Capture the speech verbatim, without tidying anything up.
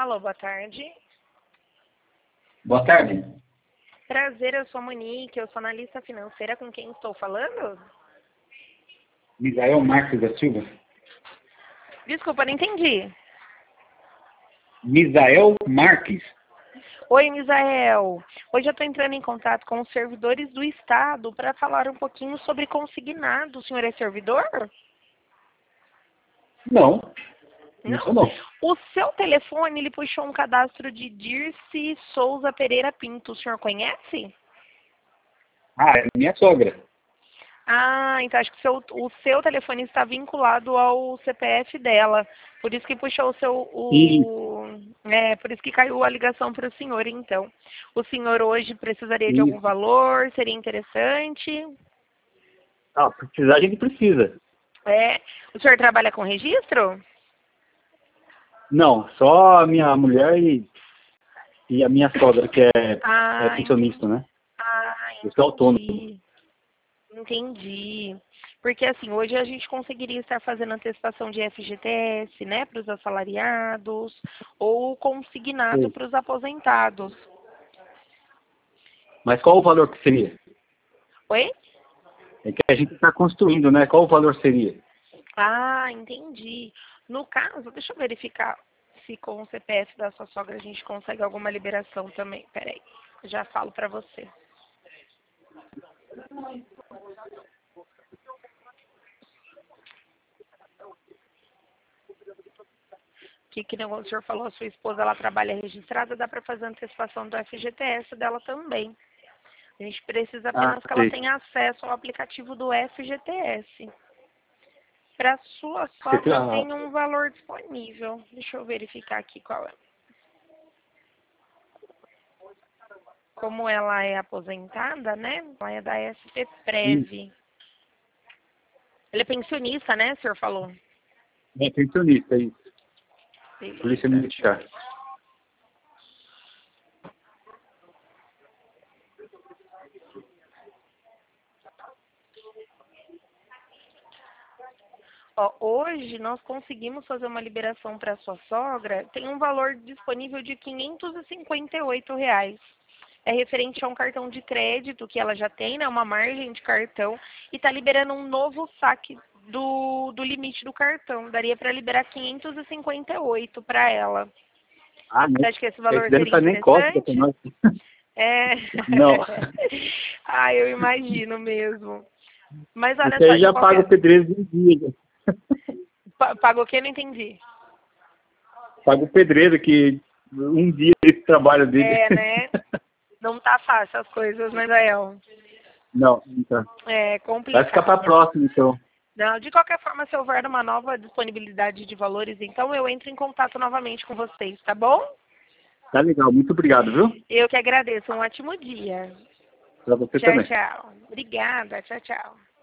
Alô, boa tarde. Boa tarde. Prazer, eu sou a Monique, eu sou analista financeira. Com quem estou falando? Misael Marques da Silva. Desculpa, não entendi. Misael Marques. Oi, Misael. Hoje eu estou entrando em contato com os servidores do Estado para falar um pouquinho sobre consignado. O senhor é servidor? Não. Não? Não, não. O seu telefone, ele puxou um cadastro de Dirce Souza Pereira Pinto. O senhor conhece? Ah, é minha sogra. Ah, então acho que o seu, o seu telefone está vinculado ao C P F dela. Por isso que puxou o seu... O, é, por isso que caiu a ligação para o senhor, então. O senhor hoje precisaria de algum Isso. valor? Seria interessante? Ah, precisar a gente precisa. É. O senhor trabalha com registro? Não, só a minha mulher e, e a minha sogra, que é, Ah, é pensionista, né? Ah, Eu sou autônomo. entendi. Entendi. Porque assim, hoje a gente conseguiria estar fazendo antecipação de F G T S, né, para os assalariados, ou consignado Sim. para os aposentados. Mas qual o valor que seria? Oi? É que a gente está construindo, né? Qual o valor seria? Ah, entendi. No caso, deixa eu verificar se com o C P F da sua sogra a gente consegue alguma liberação também. Peraí, já falo para você. Que, que nem o senhor falou, a sua esposa ela trabalha registrada, dá para fazer antecipação do F G T S dela também. A gente precisa Ah, apenas que ela sei. tenha acesso ao aplicativo do F G T S. Para sua Você tem sogra a- tem um valor disponível. Deixa eu verificar aqui qual é. Como ela é aposentada, né? Ela é da S P Isso. Prev. Ele é pensionista, né, o senhor falou? É pensionista, isso. Polícia Beleza, deixa eu Militar. ver. Ó, hoje nós conseguimos fazer uma liberação para sua sogra. Tem um valor disponível de quinhentos e cinquenta e oito reais. É referente a um cartão de crédito que ela já tem, né? Uma margem de cartão. E está liberando um novo saque do, do limite do cartão. Daria para liberar quinhentos e cinquenta e oito para ela. Ah, Você mas acha que esse esse valor daí não seria faz nem cópia pra interessante? nós. É. Não. Ah, eu imagino mesmo. Mas olha Isso só, aí de já paga qualquer... o pedreiro de um dia. Pa- Pagou o quê? Não entendi. Paga o pedreiro que um dia esse trabalho dele. É, né? Não tá fácil as coisas, né, Gael? Não, então. É Vai ficar para complicado. próximo, então. Não, de qualquer forma, se houver uma nova disponibilidade de valores, então eu entro em contato novamente com vocês, tá bom? Tá legal, muito obrigado, viu? Eu que agradeço. Um ótimo dia. Para você Tchau, também. tchau. Obrigada. Tchau, tchau.